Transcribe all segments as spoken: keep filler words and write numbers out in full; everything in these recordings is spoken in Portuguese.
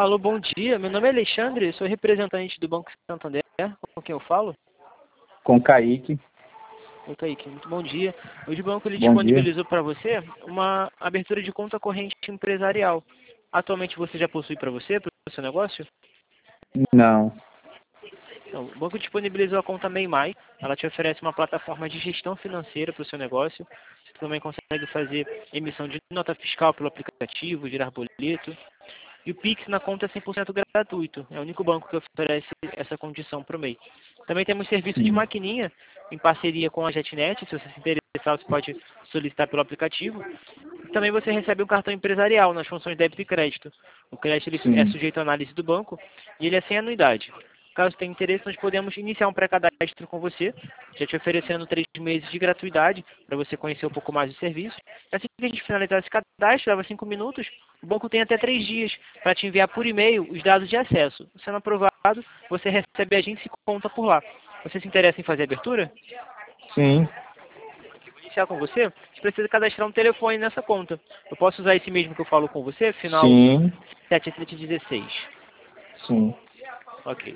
Alô, bom dia. Meu nome é Alexandre, sou representante do Banco Santander. Com quem eu falo? Com Kaique. Oi, Kaique. Muito bom dia. Hoje o banco ele Bom dia. disponibilizou para você uma abertura de conta corrente empresarial. Atualmente você já possui para você, para o seu negócio? Não. Não, o banco disponibilizou a conta MEIMAI. Ela te oferece uma plataforma de gestão financeira para o seu negócio. Você também consegue fazer emissão de nota fiscal pelo aplicativo, gerar boleto. E o Pix na conta é cem por cento gratuito. É o único banco que oferece essa condição para o MEI. Também temos serviço de Sim. maquininha em parceria com a JetNet. Se você se interessar, você pode solicitar pelo aplicativo. E também você recebe um cartão empresarial nas funções débito e crédito. O crédito ele é Sim. sujeito à análise do banco e ele é sem anuidade. Caso tenha interesse, nós podemos iniciar um pré-cadastro com você, já te oferecendo três meses de gratuidade para você conhecer um pouco mais do serviço. Assim que a gente finalizar esse cadastro, leva cinco minutos, o banco tem até três dias para te enviar por e-mail os dados de acesso. Sendo aprovado, você recebe a gente e se conta por lá. Você se interessa em fazer a abertura? Sim. Vou iniciar com você. Você precisa cadastrar um telefone nessa conta. Eu posso usar esse mesmo que eu falo com você, final Sim. sete sete um seis. Sim. Ok.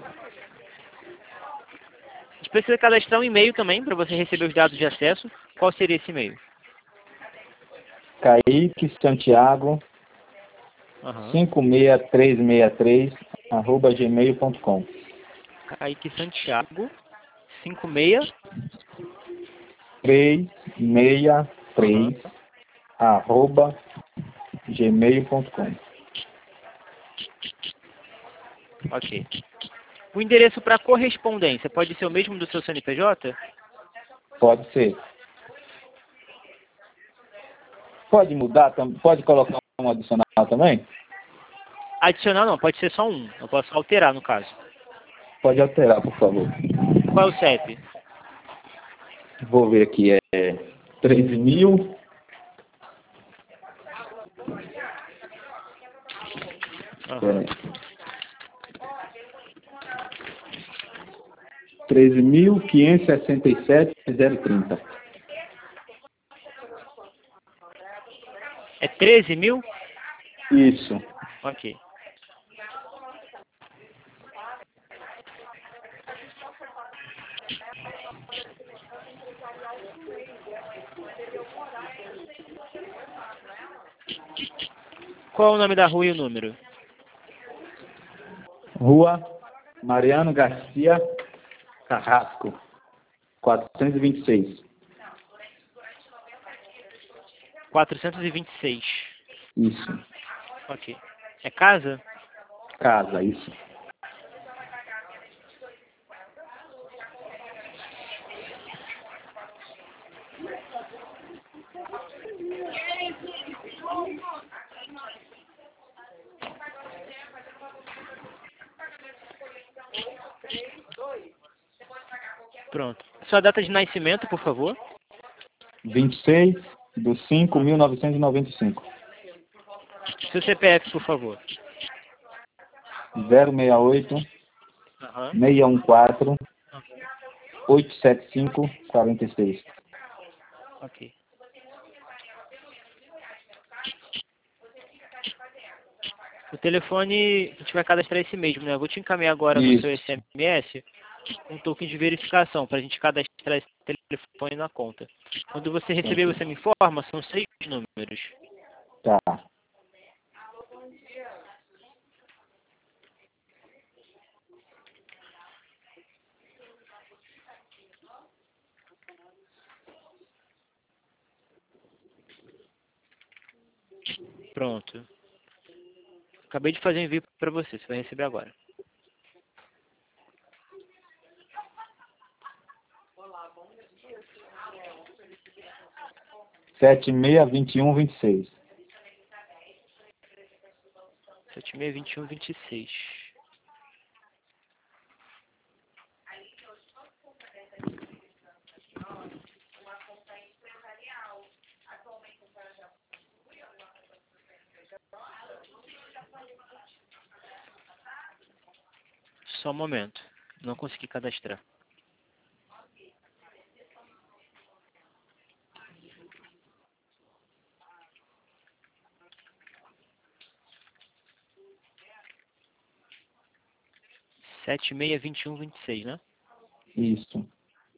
A gente precisa cadastrar um e-mail também para você receber os dados de acesso. Qual seria esse e-mail? Kaique Santiago Aham. cinco seis três seis três arroba gmail ponto com. Kaique Santiago cinco seis. três seis Aham. três arroba gmail ponto com. Ok. O endereço para correspondência pode ser o mesmo do seu C N P J? Pode ser. Pode mudar, tam- pode colocar um adicional também? Adicional não, pode ser só um. Eu posso alterar no caso. Pode alterar, por favor. Qual é o C E P? Vou ver aqui, é treze mil. Aham. treze mil quinhentos e sessenta e sete zero trinta. É treze mil? Isso. Ok. Qual é o nome da rua e o número? Rua Mariano Garcia Carrasco, quatrocentos e vinte e seis. quatrocentos e vinte e seis. Isso. Ok. É casa? Casa, isso. Pronto. Sua data de nascimento, por favor. vinte e seis de cinco de mil novecentos e noventa e cinco. Seu C P F, por favor. zero seis oito Aham. seis um quatro oito sete cinco quatro seis. Ok. O telefone, a gente vai cadastrar esse mesmo, né? Eu vou te encaminhar agora no seu Isso. S M S um token de verificação para a gente cadastrar esse telefone na conta. Quando você receber, Ok. você me informa, são seis números. Tá. Pronto. Acabei de fazer um envio para você, você vai receber agora. sete seis vinte e um vinte e seis. sete seis dois um dois seis. Só um momento. Não consegui cadastrar. sete seis dois um dois seis, né? Isso.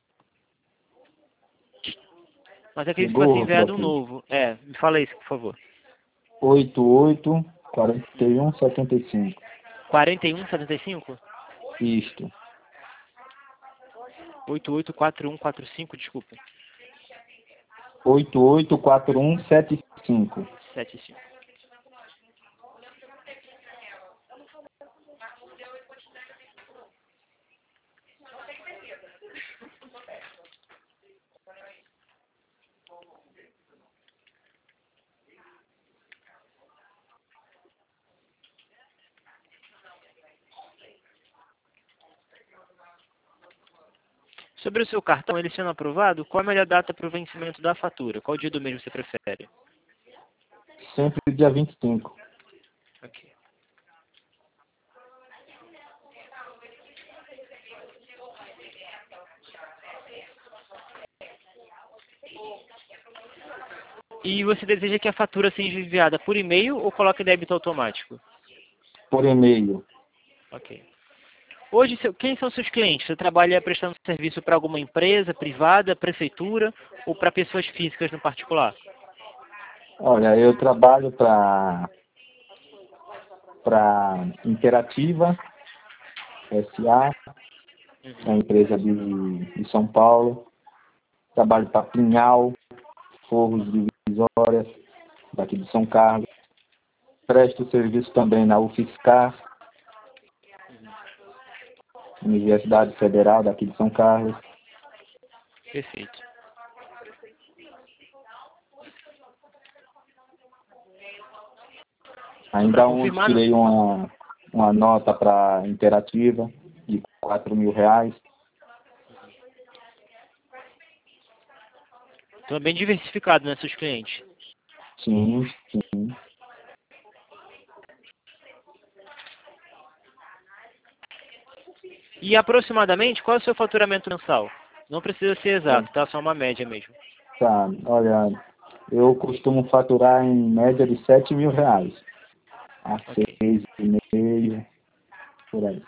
Mas aquele que Chegou, fosse enviado um Rosati? novo. É, me fala isso, por favor. oito oito, quarenta e um, setenta e cinco. quarenta e um setenta e cinco? Isto. oito oito quatro um quatro cinco, desculpa. oito oito quatro um sete cinco. sete cinco. Sobre o seu cartão, ele sendo aprovado, qual a melhor data para o vencimento da fatura? Qual dia do mês você prefere? Sempre dia vinte e cinco. Ok. E você deseja que a fatura seja enviada por e-mail ou coloque débito automático? Por e-mail. Ok. Hoje, seu- quem são seus clientes? Você trabalha prestando serviço para alguma empresa privada, prefeitura ou para pessoas físicas no particular? Olha, eu trabalho para para Interativa S A, é uma Uhum. empresa de, de São Paulo. Trabalho para Pinhal, Forros Divisórias, daqui de São Carlos. Presto serviço também na UFSCar, Universidade Federal daqui de São Carlos. Perfeito. Então, para Ainda ontem confirmar, tirei uma, uma nota para Interativa de quatro mil reais. então é bem diversificado, né, seus clientes? Sim, sim. E aproximadamente, qual é o seu faturamento mensal? Não precisa ser É, exato, tá? Só uma média mesmo. tá, olha, eu costumo faturar em média de sete mil reais. A Ok. seis e meio, por aí.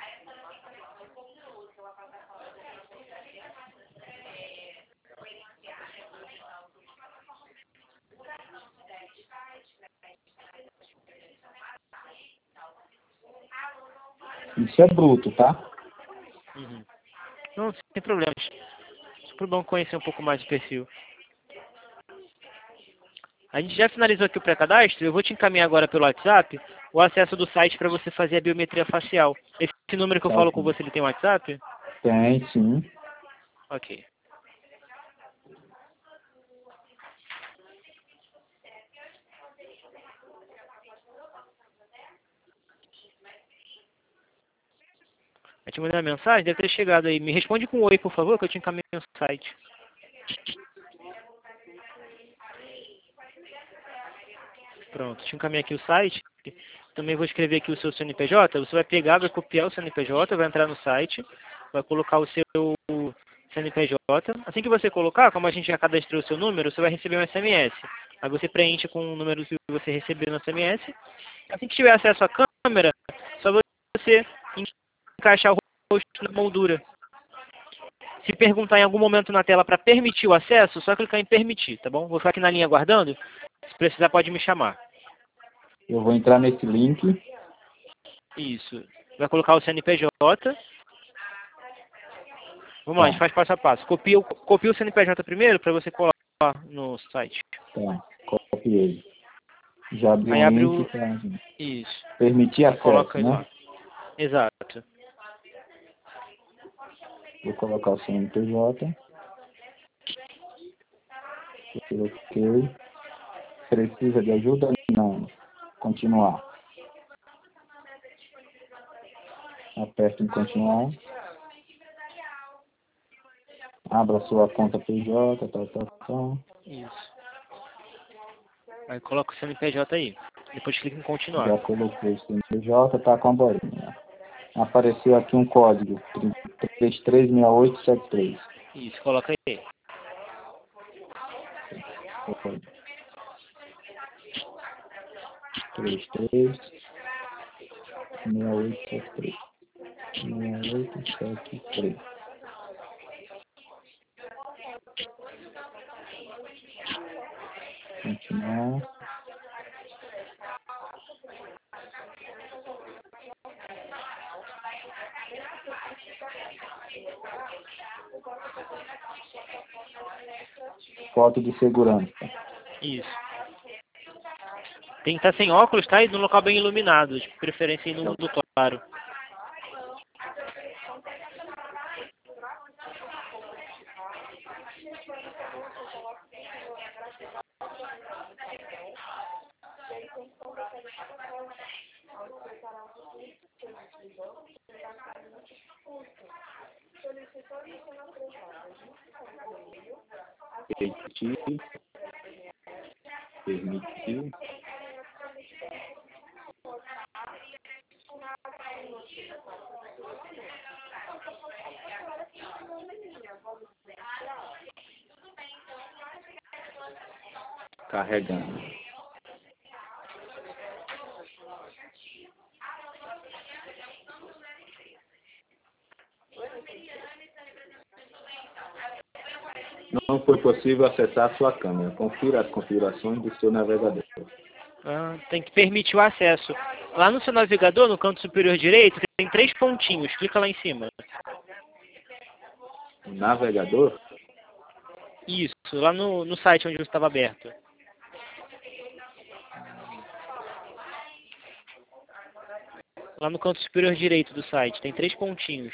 Isso é bruto, tá? Uhum. Não, sem problemas. Super bom conhecer um pouco mais do perfil. A gente já finalizou aqui o pré-cadastro. Eu vou te encaminhar agora pelo WhatsApp o acesso do site para você fazer a biometria facial. Esse número que eu Tá falo com ok. você, ele tem WhatsApp? Tem, sim. Ok. Eu te mandei uma mensagem, deve ter chegado aí. Me responde com um oi, por favor, que eu te encaminho no site. Pronto, te encaminhei aqui o site. Também vou escrever aqui o seu C N P J. Você vai pegar, vai copiar o C N P J, vai entrar no site, vai colocar o seu C N P J. Assim que você colocar, como a gente já cadastrou o seu número, você vai receber um S M S. Aí você preenche com o número que você recebeu no S M S. Assim que tiver acesso à câmera, só você encaixar o rosto na moldura. Se perguntar em algum momento na tela para permitir o acesso, só clicar em permitir, tá bom? Vou ficar aqui na linha aguardando. Se precisar, pode me chamar. Eu vou entrar nesse link. Isso. Vai colocar o C N P J. Vamos lá, a gente Tá, faz passo a passo. Copia, o- copia o C N P J primeiro para você colar no site. tá. Copiei. Já abri Aí um abre link o... para Isso. permitir Aí acesso, coloca aí né? lá. Exato. Vou colocar o C N P J. Ok. Precisa de ajuda? Não. Continuar. Aperto em continuar. Abra sua conta P J, tal, tal, tal. Isso. Aí coloca o C N P J aí. Depois clica em continuar. Já coloquei o C N P J, tá com a bolinha. Apareceu aqui um código, três três seis oito sete três. Isso, coloca aí. três três seis oito sete três. seis oito sete três. Continuar. Foto de segurança. Isso. Tem que estar sem óculos, tá? E num local bem iluminado, de preferência no mundo claro. Permitir. Permitir. Carregando. Não foi possível acessar sua câmera. Confira as configurações do seu navegador. Ah, tem que permitir o acesso. Lá no seu navegador, no canto superior direito, tem três pontinhos. Clica lá em cima. Navegador? Isso, lá no, no site onde você estava aberto. Lá no canto superior direito do site, tem três pontinhos.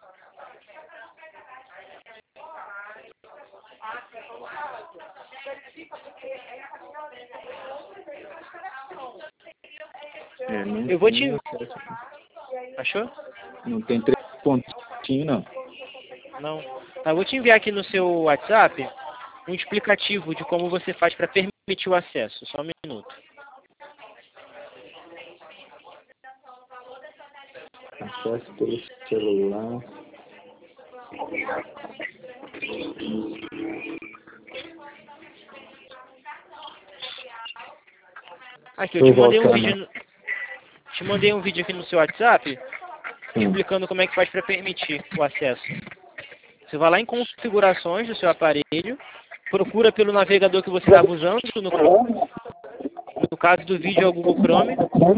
É, não Eu vou te... tem acesso. Achou? Não tem três pontinhos, não. Não. Tá, eu vou te enviar aqui no seu WhatsApp um explicativo de como você faz para permitir o acesso. Só um minuto. Acesso pelo celular. Aqui, eu te mandei um vídeo... no- Te mandei um vídeo aqui no seu WhatsApp explicando como é que faz para permitir o acesso. Você vai lá em configurações do seu aparelho, procura pelo navegador que você estava usando, no, no caso do vídeo é o Google Chrome,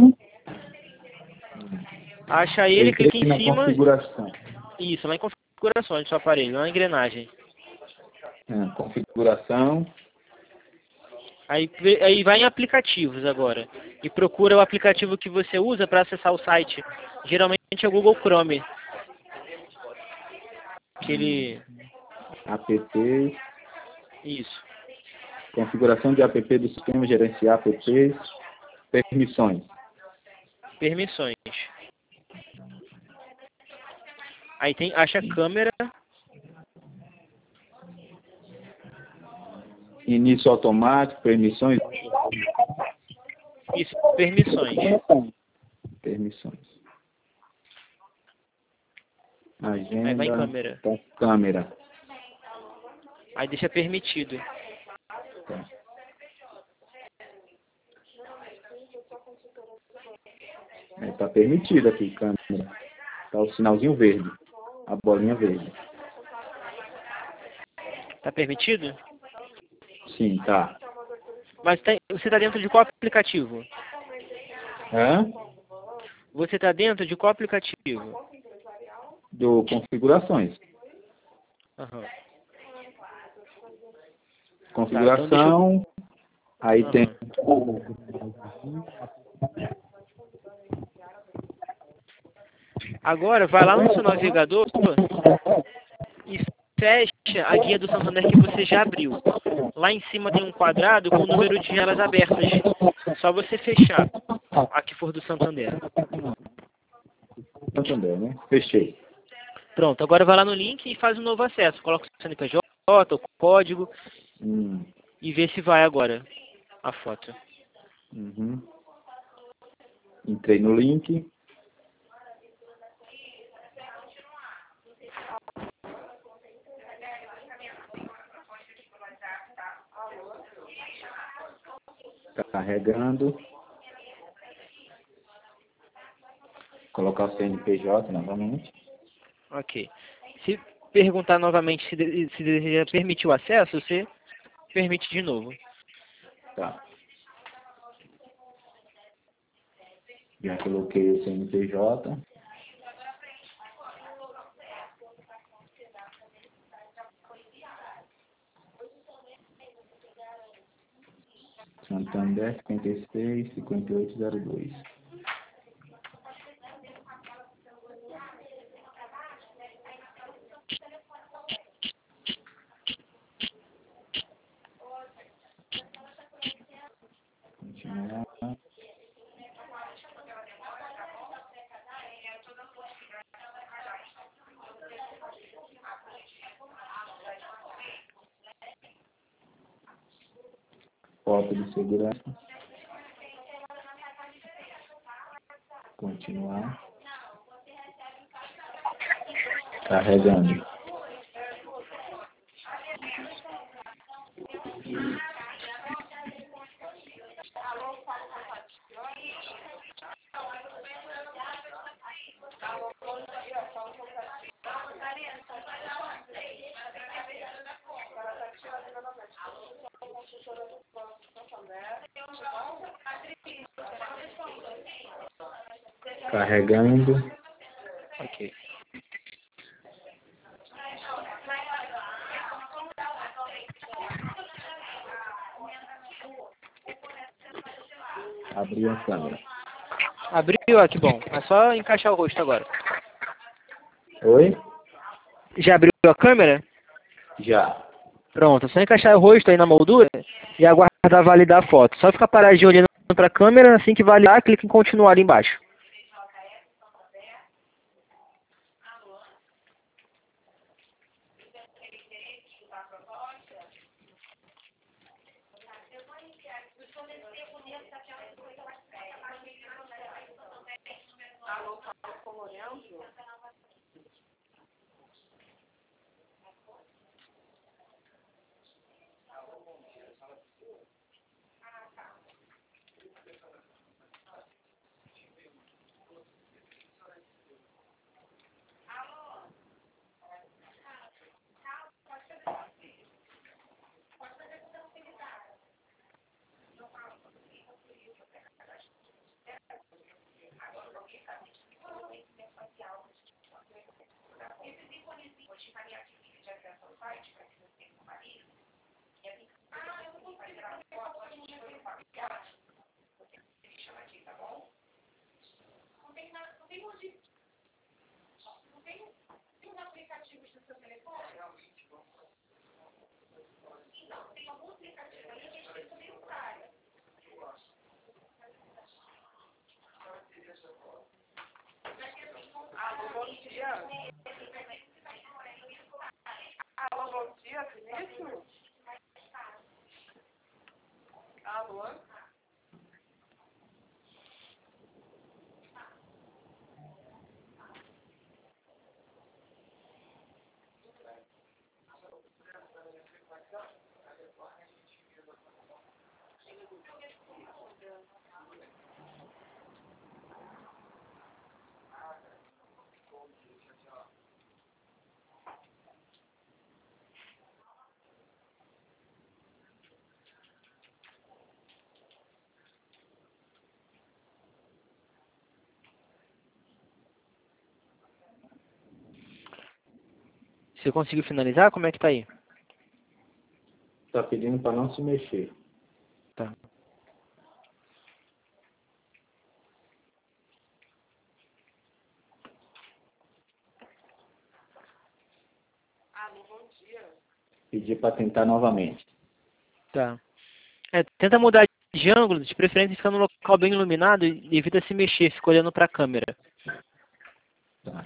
acha ele, clica em na cima, configuração. isso, lá em configurações do seu aparelho, lá na engrenagem. É, configuração. Aí, aí vai em aplicativos agora, e procura o aplicativo que você usa para acessar o site. Geralmente é o Google Chrome. Que ele... App. Isso. Configuração de app do sistema, gerenciar apps. Permissões. Permissões. Aí tem, acha a câmera. Início automático, permissões. Isso, permissões. Permissões. Aí vai em Agenda. câmera. Tá, câmera. Aí deixa permitido. Tá. É, tá permitido aqui, câmera. Tá o sinalzinho verde. A bolinha verde. Tá permitido? Sim, tá. Mas tá, você está dentro de qual aplicativo? Hã? Você está dentro de qual aplicativo? Do configurações. Aham. Configuração. Tá, então Aí Aham. tem. Agora, vai lá no seu navegador e fecha a guia do Santander que você já abriu. Lá em cima tem um quadrado com o número de janelas abertas. Só você fechar a que for do Santander. Santander, né? Fechei. Pronto, agora vai lá no link e faz um novo acesso. Coloca o C N P J, o código Hum. e vê se vai agora a foto. Uhum. Entrei no link. Tá carregando. Colocar o C N P J novamente. Ok. Se perguntar novamente se, de- se deseja permitir o acesso, você permite de novo. Tá. Já coloquei o C N P J. Santander cinquenta e seis, cinquenta e oito zero dois. Continuar. Foto de segurança. Continuar. Carregando. Carregando. Ok. Abrir a câmera. Abriu, ó, que bom. É só encaixar o rosto agora. Oi? Já abriu a câmera? Já. Pronto, é só encaixar o rosto aí na moldura e aguardar validar a foto. Só ficar paradinho olhando para a câmera, assim que validar, clique em continuar ali embaixo. Você conseguiu finalizar? Como é que tá aí? Tá pedindo para não se mexer. Tá. Pedir para tentar novamente. Tá. É, tenta mudar de ângulo, de preferência ficar num local bem iluminado e evita se mexer, fica olhando para a câmera. Tá.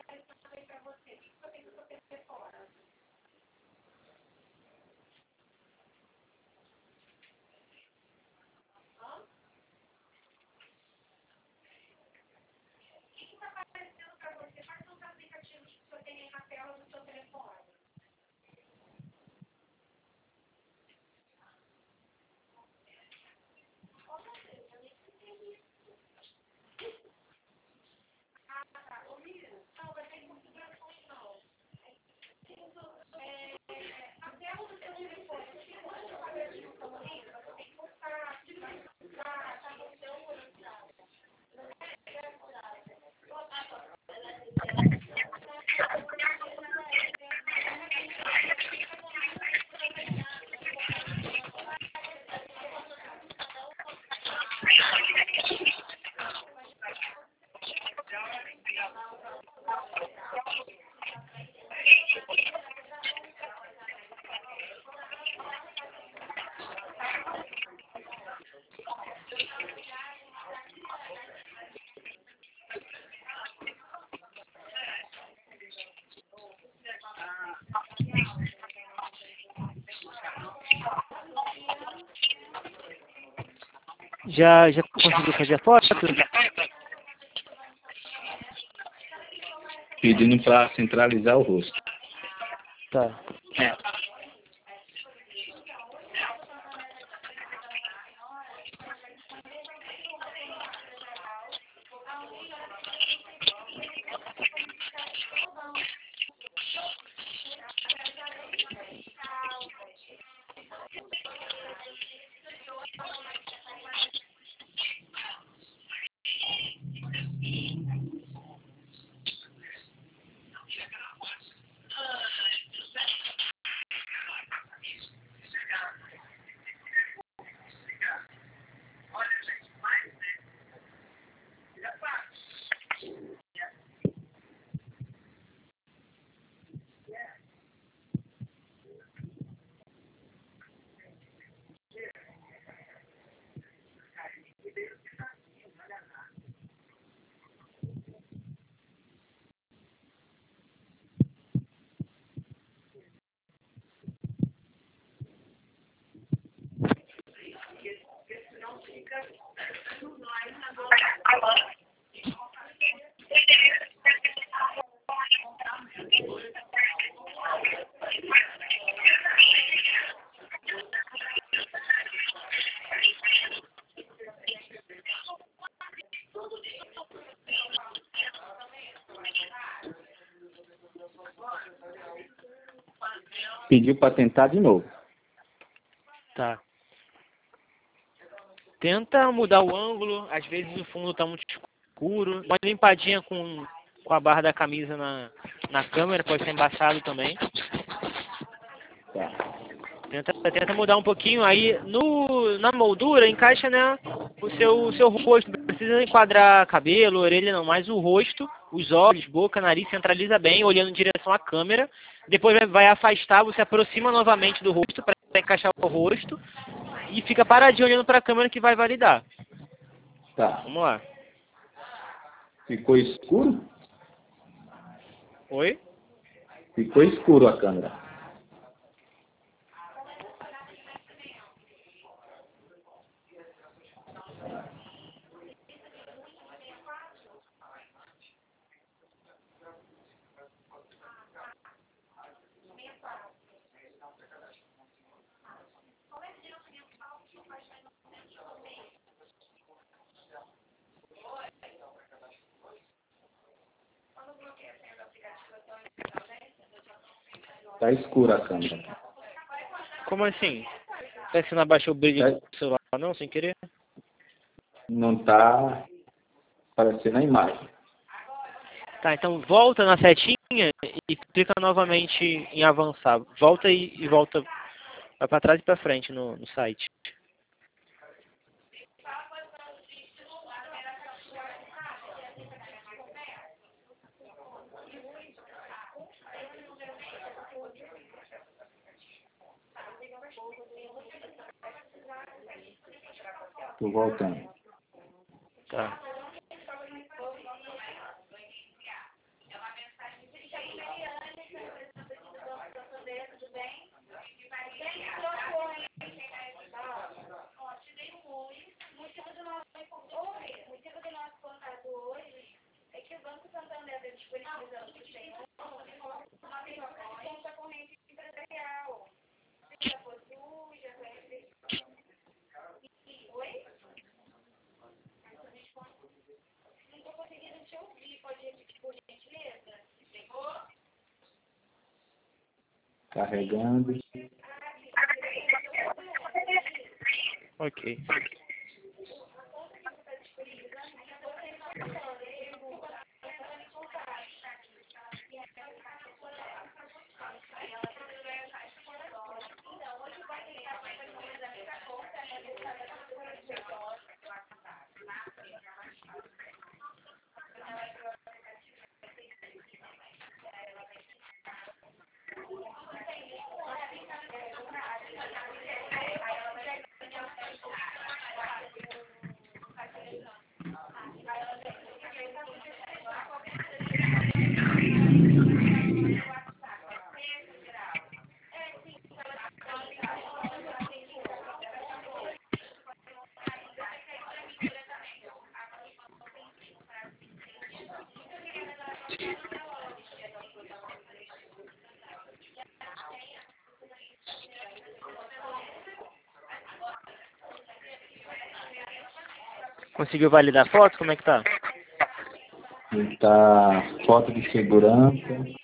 Já, já conseguiu fazer a foto? Pedindo para centralizar o rosto. Tá. Pediu para tentar de novo. Tá. Tenta mudar o ângulo, às vezes o fundo está muito escuro. Uma limpadinha com, com a barra da camisa na, na câmera, pode ser embaçado também. Tá. Tenta, tenta mudar um pouquinho, aí no, na moldura encaixa, né, o seu, o seu rosto. Não precisa enquadrar cabelo, orelha não, mas o rosto, os olhos, boca, nariz, centraliza bem, olhando em direção à câmera. Depois vai, vai afastar, você aproxima novamente do rosto para encaixar o rosto. E fica paradinho olhando para a câmera que vai validar. Tá. Vamos lá. Ficou escuro? Oi? Ficou escuro a câmera. Tá escura a câmera. Como assim? Será que você não abaixou o brilho Tá. do celular não, sem querer? Não tá aparecendo a imagem. Tá, então volta na setinha e clica novamente em avançar. Volta e, e volta, vai para trás e para frente no, no site. Tô voltando. Tá. Carregando. Ok. Conseguiu validar a foto? Como é que tá? Tá foto de segurança.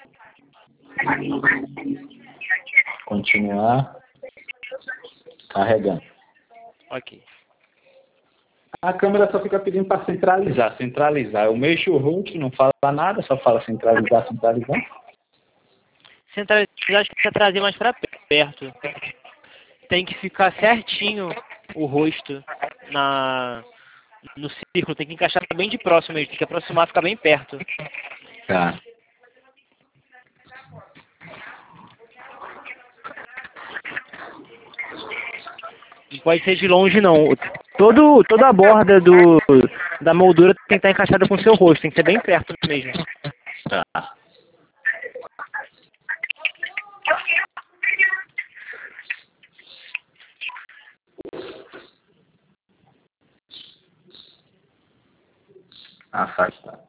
Continuar. Carregando. Ok. A câmera só fica pedindo para centralizar. Centralizar. Eu mexo o rosto, não fala nada, só fala centralizar, centralizar. Centralizar, acho que precisa trazer mais para perto. Tem que ficar certinho o rosto na, no círculo. Tem que encaixar bem de próximo mesmo. Tem que aproximar, ficar bem perto. Tá. Não pode ser de longe, não. Todo, toda a borda do, da moldura tem que estar encaixada com o seu rosto. Tem que ser bem perto mesmo. Tá. Afastar.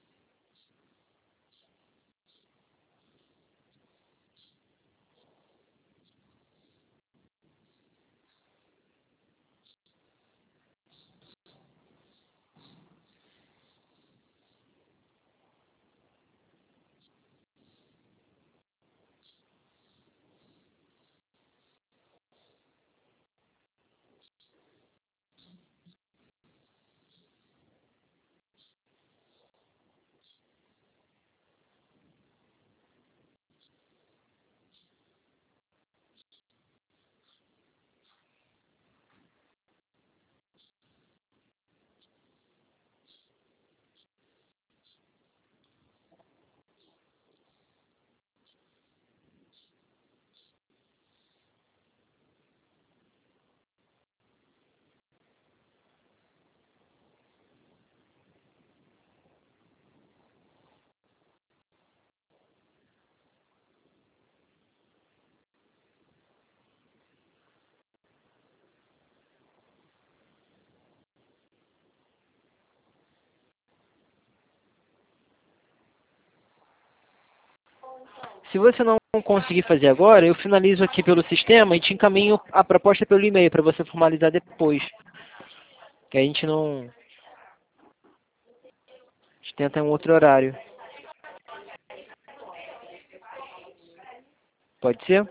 Se você não conseguir fazer agora, eu finalizo aqui pelo sistema e te encaminho a proposta pelo e-mail para você formalizar depois. Que a gente não... A gente tenta um outro horário. Pode ser?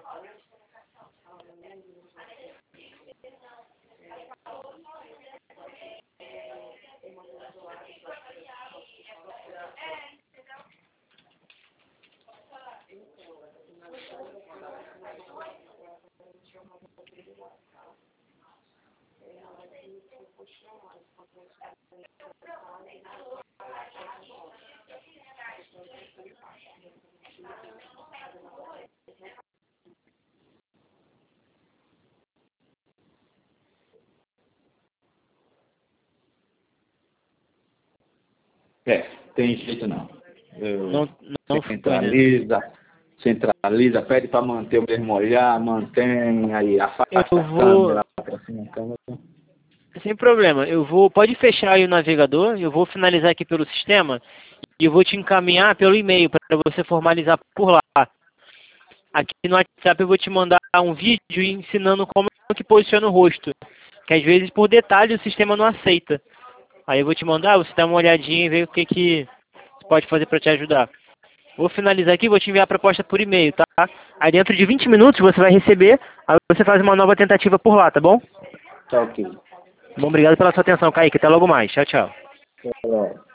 É, tem jeito não. Eu Não, não foi, né? centraliza, centraliza, pede para manter o mesmo olhar, mantém, aí afasta Eu a vou... câmera, aproxima a câmera. Sem problema. Eu vou... Pode fechar aí o navegador. Eu vou finalizar aqui pelo sistema. E eu vou te encaminhar pelo e-mail para você formalizar por lá. Aqui no WhatsApp eu vou te mandar um vídeo ensinando como que posiciona o rosto. Que às vezes por detalhe o sistema não aceita. Aí eu vou te mandar, você dá uma olhadinha e ver o que que pode fazer para te ajudar. Vou finalizar aqui, vou te enviar a proposta por e-mail, tá? Aí dentro de vinte minutos você vai receber, aí você faz uma nova tentativa por lá, tá bom? Tá ok. Bom, obrigado pela sua atenção, Kaique. Até logo mais. Tchau, tchau. Até logo.